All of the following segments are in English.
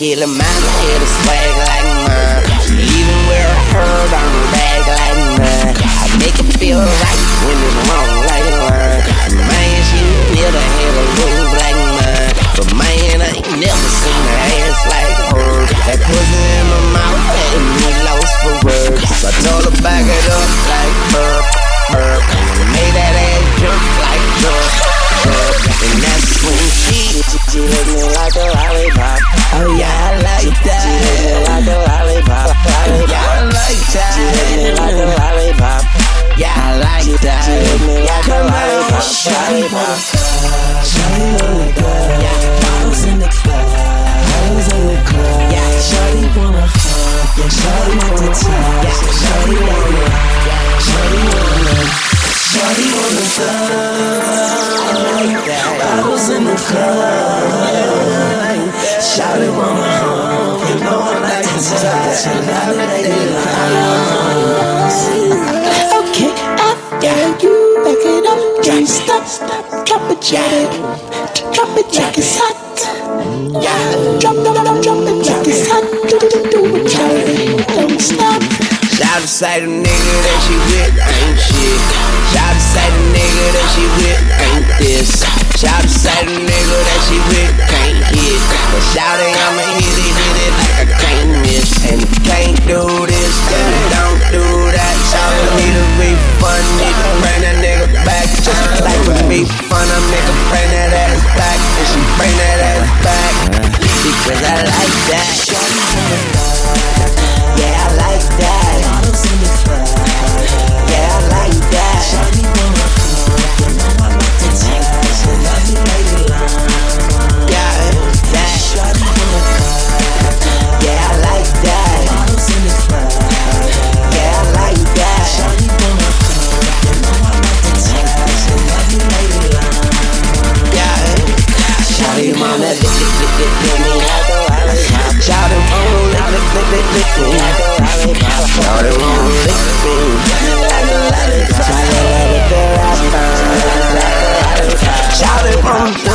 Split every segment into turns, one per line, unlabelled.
Kill a man, hit a swag like mine. Even wear a hurt on a rag like mine. I make it feel right when it's wrong like mine. Man, she never had a move like mine. But man, I ain't never seen her ass like her. That pussy in my mouth had me lost for words. So I told her back it up like burp, burp. Made that ass jump like jerk, jerk. And that's when she hit me like a lollipop. Oh yeah, I like that. She hit me like a lollipop, lollipop. Yeah, I like that. She hit me like a lollipop. Yeah, I like that. She hit me like a lollipop, lollipop.
Shawty wanna go.
Yeah,
Bottles in the club. Bottles in the club.
yeah,
Shawty wanna hug. Yeah, shawty wanna touch.
yeah,
Shawty wanna. Shawty wanna. Shawty wanna
I like that.
bottles in the club. Shawty wanna hug. You know I like to touch. And I like it. Okay, after you back it up, don't stop. Drop it, drop it like it's hot. Yeah, drop it like it's hot. Do it, Charlie, don't stop.
Shout to say the nigga that she with ain't shit. Shout to say the nigga that she with ain't this. Shout to say the nigga that she with can't hit. But shout it, I'ma hit it like I can't miss. And you can't do this, then you don't do that. Shout to need a refund, need to bring that nigga back. Just like for me fun, I make her bring that ass back. And she bring that ass back because I like that. Yeah, I like that.
Bottles in the club.
Yeah, I like that.
Shawty wanna hug. You know I like to touch. And I be lady line.
Yeah, that.
Shawty wanna hug.
Yeah, I like that.
Bottles in the club.
Yeah, I like that.
Shawty wanna hug. You know I like to touch. And I be lady line.
Yeah, shawty mama lick me like a lollipop. Shawty mama lick me like a lollipop. Shawty mama lick me like a lollipop. Shawty lick the rapper like a lollipop. Shawty mama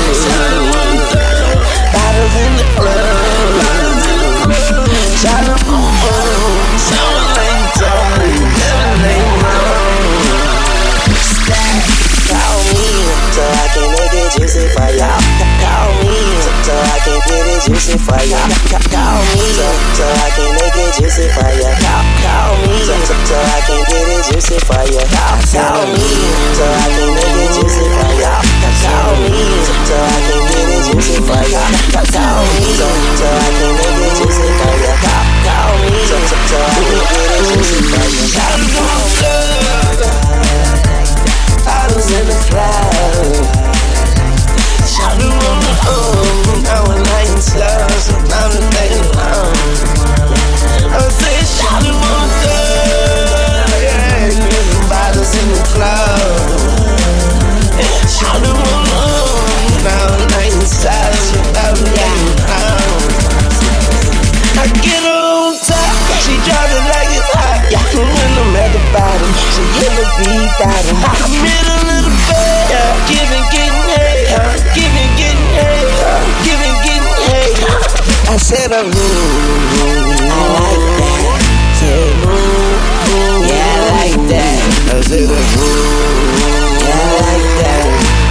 bottles in the club. Shawty mama something told me never ain't wrong. Stack, call me so I can make it juicy for y'all. Call me so I can get it juicy for y'all. Call me so I can make it juicy for ya. Call me so I can get it juicy for ya. Call me so I can make it juicy for ya. Call me so I can get it juicy for ya. Call me so I can make it juicy for ya. Call me so I can get it juicy for ya. Shawty wanna bottles in the club. Shawty wanna now and I ain't slow, so now the night long. I say shawty wanna go, yeah, bottles in the club. Shawty wanna now and I ain't slow, so now the night long. I get her on top, she drop it like it's hot. When I'm at the bottom, she in the beat bottom. I'm in a little bit, giving, getting head, giving, getting head, giving, getting head. I said I like that. Say yeah, I like that. I said yeah, I like that.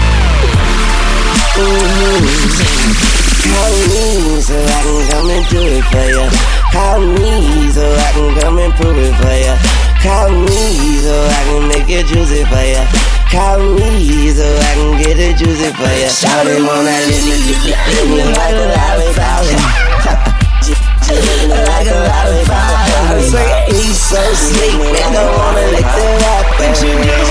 Call me so I can come and do it for ya. Call me so I can come and prove it for ya. Call me so I can make it juicy for ya. Call me so I can get it juicy for ya. Shawty wanna lick me like a lollipop. Like a lollipop. I say he's so sweet, and I wanna lick the rapper.